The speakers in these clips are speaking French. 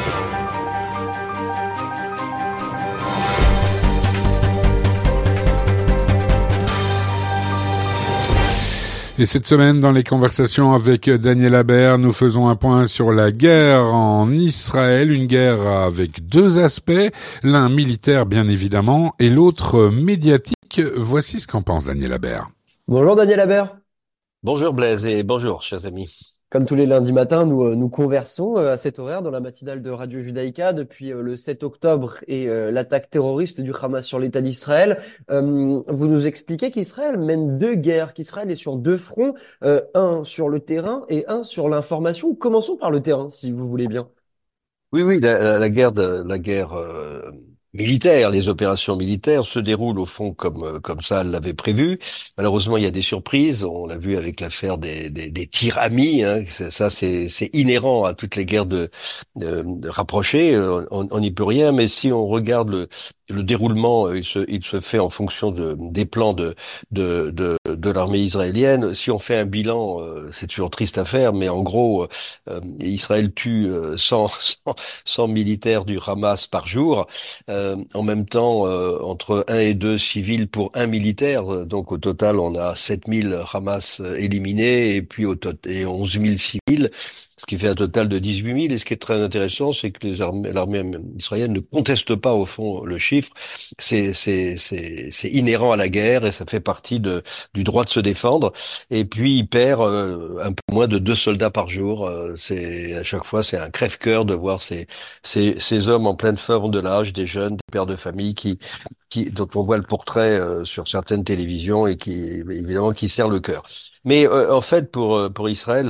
Et cette semaine, dans les conversations avec Daniel Aber, nous faisons un point sur la guerre en Israël, une guerre avec deux aspects, l'un militaire bien évidemment et l'autre médiatique. Voici ce qu'en pense Daniel Aber. Bonjour Daniel Aber. Bonjour Blaise et bonjour chers amis. Comme tous les lundis matins, nous conversons à cet horaire dans la matinale de Radio Judaïka depuis le 7 octobre et l'attaque terroriste du Hamas sur l'État d'Israël. Vous nous expliquez qu'Israël mène deux guerres, qu'Israël est sur deux fronts, un sur le terrain et un sur l'information. Commençons par le terrain, si vous voulez bien. Oui, la guerre militaire, les opérations militaires se déroulent au fond comme ça l'avait prévu. Malheureusement, il y a des surprises. On l'a vu avec l'affaire des tirs amis. Hein. Ça, c'est inhérent à toutes les guerres de rapprochées. On n'y peut rien. Mais si on regarde le déroulement, il se fait en fonction des plans de l'armée israélienne. Si on fait un bilan, c'est toujours triste à faire, mais en gros, Israël tue 100 militaires du Hamas par jour. En même temps, entre 1 et 2 civils pour un militaire. Donc au total, on a 7000 Hamas éliminés et puis et 11 000 civils. Ce qui fait un total de 18 000. Et ce qui est très intéressant, c'est que l'armée israélienne ne conteste pas au fond le chiffre. C'est inhérent à la guerre et ça fait partie du droit de se défendre. Et puis il perd un peu moins de 2 soldats par jour. À chaque fois, c'est un crève-cœur de voir ces hommes en pleine forme de l'âge, des jeunes, des pères de famille dont on voit le portrait sur certaines télévisions et évidemment qui serre le cœur. Mais en fait, pour Israël,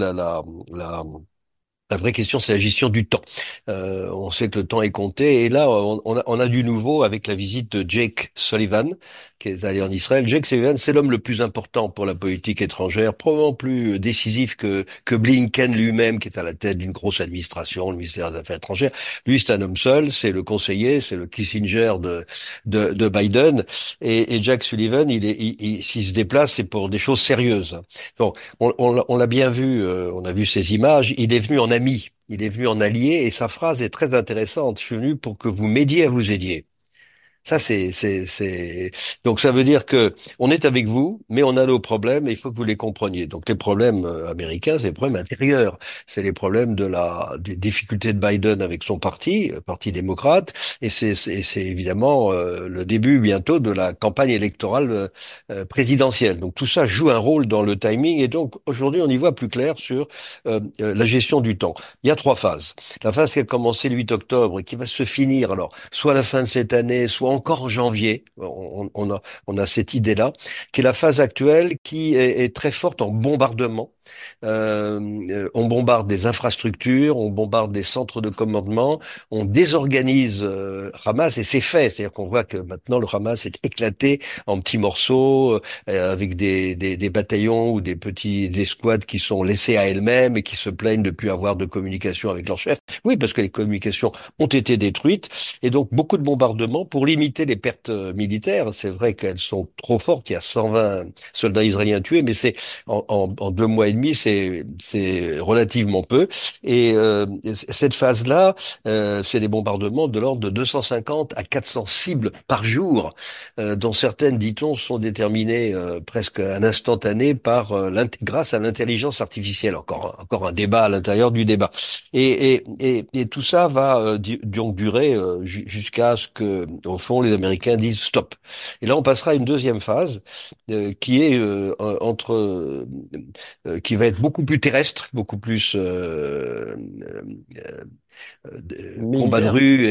la vraie question, c'est la gestion du temps. On sait que le temps est compté. Et là, on a du nouveau avec la visite de Jake Sullivan, qui est allé en Israël. Jake Sullivan, c'est l'homme le plus important pour la politique étrangère, probablement plus décisif que Blinken lui-même, qui est à la tête d'une grosse administration, le ministère des Affaires étrangères. Lui, c'est un homme seul, c'est le conseiller, c'est le Kissinger de Biden. Et Jake Sullivan, s'il se déplace, c'est pour des choses sérieuses. Donc, on l'a bien vu, on a vu ces images. Il est venu en ami, il est venu en allié, et sa phrase est très intéressante. Je suis venu pour que vous m'aidiez à vous aider. Ça, donc ça veut dire que on est avec vous, mais on a nos problèmes et il faut que vous les compreniez. Donc les problèmes américains, c'est les problèmes intérieurs. C'est les problèmes des difficultés de Biden avec son parti, Parti démocrate, et c'est évidemment le début bientôt de la campagne électorale présidentielle. Donc tout ça joue un rôle dans le timing et donc aujourd'hui on y voit plus clair sur la gestion du temps. Il y a 3 phases. La phase qui a commencé le 8 octobre et qui va se finir alors soit à la fin de cette année, soit encore en janvier, on a cette idée-là, qui est la phase actuelle qui est très forte en bombardement. On bombarde des infrastructures, on bombarde des centres de commandement, on désorganise Hamas et c'est fait. C'est-à-dire qu'on voit que maintenant le Hamas est éclaté en petits morceaux avec des bataillons ou des squads qui sont laissés à elles-mêmes et qui se plaignent de plus avoir de communication avec leur chef. Oui, parce que les communications ont été détruites et donc beaucoup de bombardements pour limiter les pertes militaires. C'est vrai qu'elles sont trop fortes. Il y a 120 soldats israéliens tués, mais c'est en 2 mois et demi, c'est relativement peu. Et cette phase-là, c'est des bombardements de l'ordre de 250 à 400 cibles par jour, dont certaines, dit-on, sont déterminées presque à l'instantané grâce à l'intelligence artificielle. Encore un débat à l'intérieur du débat. Et tout ça va donc durer jusqu'à ce que, au fond, les Américains disent stop. Et là, on passera à une deuxième phase qui est qui va être beaucoup plus terrestre, beaucoup plus combat de Militaire. rue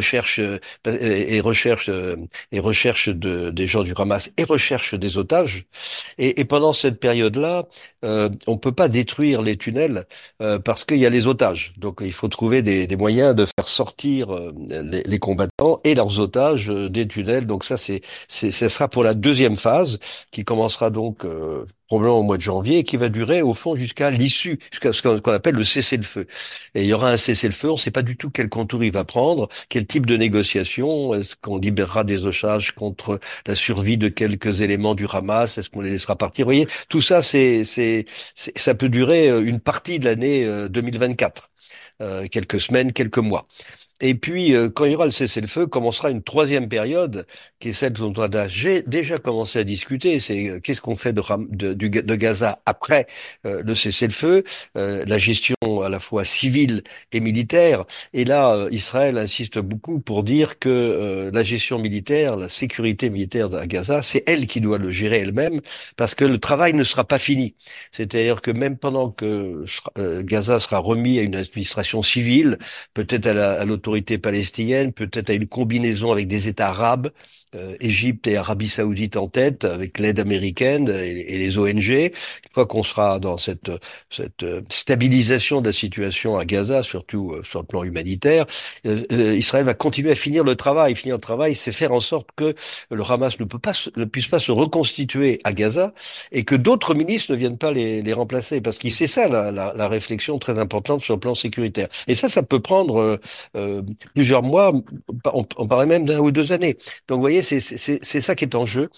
et recherche des gens du Hamas et recherche des otages. Et pendant cette période-là, on peut pas détruire les tunnels parce qu'il y a les otages. Donc il faut trouver des moyens de faire sortir les combattants et leurs otages des tunnels. Donc ça ça sera pour la deuxième phase qui commencera donc probablement au mois de janvier et qui va durer au fond jusqu'à l'issue, jusqu'à ce qu'on appelle le cessez-le-feu. Et il y aura un cessez-le-feu, on ne sait pas du tout quel contour il va prendre, quel type de négociation, est-ce qu'on libérera des otages contre la survie de quelques éléments du Hamas, est-ce qu'on les laissera partir. Vous voyez, tout ça, ça peut durer une partie de l'année 2024. quelques semaines, quelques mois. Et puis, quand il y aura le cessez-le-feu, commencera une troisième période, qui est celle dont on a déjà commencé à discuter. C'est qu'est-ce qu'on fait de Gaza après le cessez-le-feu, la gestion à la fois civile et militaire. Et là, Israël insiste beaucoup pour dire que la gestion militaire, la sécurité militaire à Gaza, c'est elle qui doit le gérer elle-même, parce que le travail ne sera pas fini. C'est-à-dire que même pendant que Gaza sera remis à une administration civile, peut-être à l'autorité palestinienne, peut-être à une combinaison avec des États arabes, Égypte et Arabie Saoudite en tête, avec l'aide américaine et les ONG. Une fois qu'on sera dans cette stabilisation de la situation à Gaza, surtout sur le plan humanitaire, Israël va continuer à finir le travail. Finir le travail, c'est faire en sorte que le Hamas ne puisse pas se reconstituer à Gaza et que d'autres milices ne viennent pas les remplacer. Parce que c'est ça la réflexion très importante sur le plan sécuritaire. Et ça peut prendre plusieurs mois, on parlait même d'1 ou 2 années. Donc vous voyez, c'est ça qui est en jeu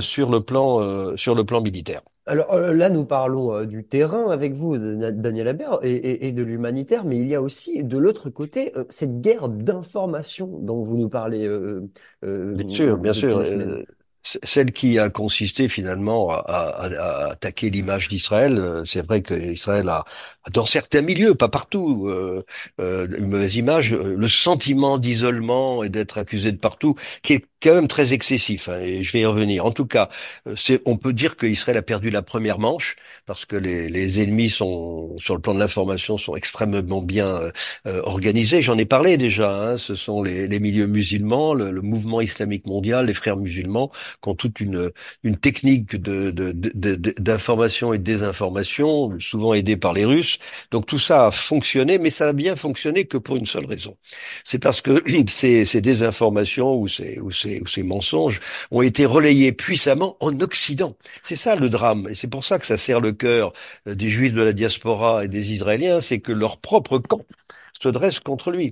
sur le plan militaire. Alors là, nous parlons du terrain avec vous, Daniel Habert, et de l'humanitaire, mais il y a aussi de l'autre côté cette guerre d'information dont vous nous parlez Bien sûr, bien depuis sûr. des semaines. Celle qui a consisté finalement à attaquer l'image d'Israël. C'est vrai qu'Israël dans certains milieux, pas partout, une mauvaise image, le sentiment d'isolement et d'être accusé de partout, qui est quand même très excessif, hein, et je vais y revenir. En tout cas, on peut dire qu'Israël a perdu la première manche, parce que les ennemis sur le plan de l'information, sont extrêmement bien organisés. J'en ai parlé déjà, hein, ce sont les milieux musulmans, le mouvement islamique mondial, les frères musulmans, qui ont toute une technique d'information et de désinformation, souvent aidée par les Russes. Donc tout ça a fonctionné, mais ça n'a bien fonctionné que pour une seule raison. C'est parce que ces désinformations ou ces mensonges ont été relayés puissamment en Occident. C'est ça le drame, et c'est pour ça que ça serre le cœur des Juifs de la diaspora et des Israéliens, c'est que leur propre camp se dresse contre lui.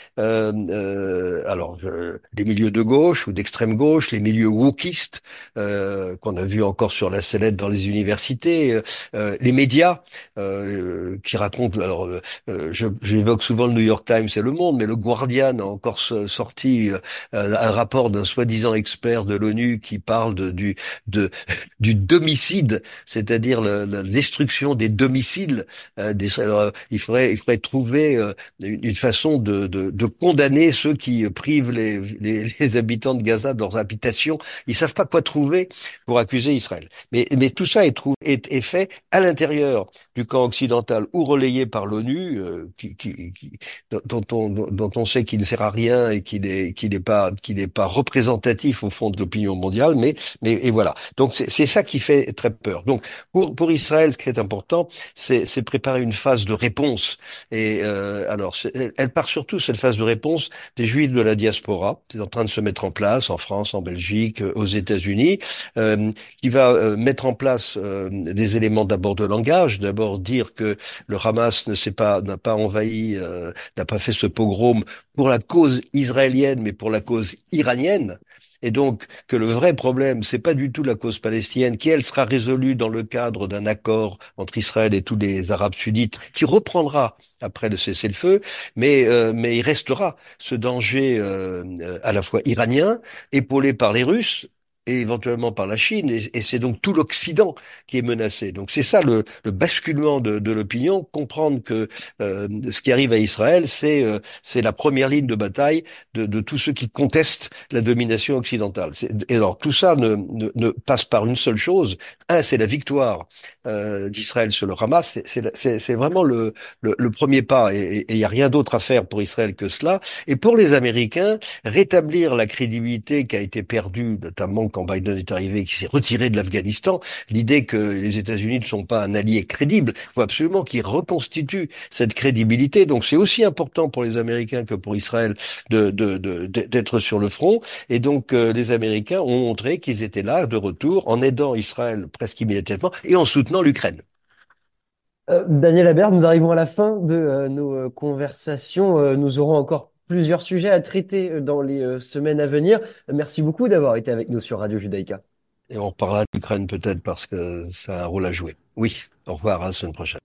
Les milieux de gauche ou d'extrême gauche, les milieux wokistes qu'on a vu encore sur la sellette dans les universités, les médias qui racontent. Alors, j'évoque souvent le New York Times et Le Monde, mais le Guardian a encore sorti un rapport d'un soi-disant expert de l'ONU qui parle de du domicide, c'est-à-dire la destruction des domiciles. Alors, il faudrait trouver une façon de condamner ceux qui privent les habitants de Gaza de leurs habitations. Ils savent pas quoi trouver pour accuser Israël. Mais tout ça est fait à l'intérieur du camp occidental ou relayé par l'ONU, dont on sait qu'il ne sert à rien et qu'il n'est pas représentatif au fond de l'opinion mondiale. Mais voilà. Donc c'est ça qui fait très peur. Donc pour Israël, ce qui est important, c'est préparer une phase de réponse. Et elle part surtout, cette phase de réponse, des Juifs de la diaspora. C'est en train de se mettre en place en France, en Belgique, aux États-Unis, qui va mettre en place des éléments d'abord de langage, d'abord dire que le Hamas n'a pas envahi, n'a pas fait ce pogrom pour la cause israélienne, mais pour la cause iranienne. Et donc que le vrai problème, c'est pas du tout la cause palestinienne, qui elle sera résolue dans le cadre d'un accord entre Israël et tous les Arabes sunnites, qui reprendra après le cessez-le-feu, mais il restera ce danger à la fois iranien, épaulé par les Russes, et éventuellement par la Chine, et c'est donc tout l'Occident qui est menacé. Donc c'est ça le basculement de l'opinion, comprendre que ce qui arrive à Israël, c'est la première ligne de bataille de tous ceux qui contestent la domination occidentale. Et alors tout ça ne passe par une seule chose. C'est la victoire d'Israël sur le Hamas. C'est vraiment le premier pas, et il n'y a rien d'autre à faire pour Israël que cela. Et pour les Américains, rétablir la crédibilité qui a été perdue, notamment quand Biden est arrivé, qui s'est retiré de l'Afghanistan, l'idée que les États-Unis ne sont pas un allié crédible, il faut absolument qu'ils reconstituent cette crédibilité. Donc c'est aussi important pour les Américains que pour Israël d'être sur le front. Et donc les Américains ont montré qu'ils étaient là, de retour, en aidant Israël presque immédiatement et en soutenant l'Ukraine. Daniel Habert, nous arrivons à la fin de nos conversations. Nous aurons encore plusieurs sujets à traiter dans les semaines à venir. Merci beaucoup d'avoir été avec nous sur Radio Judaïka. Et on reparlera d'Ukraine peut-être parce que ça a un rôle à jouer. Oui, au revoir, à la semaine prochaine.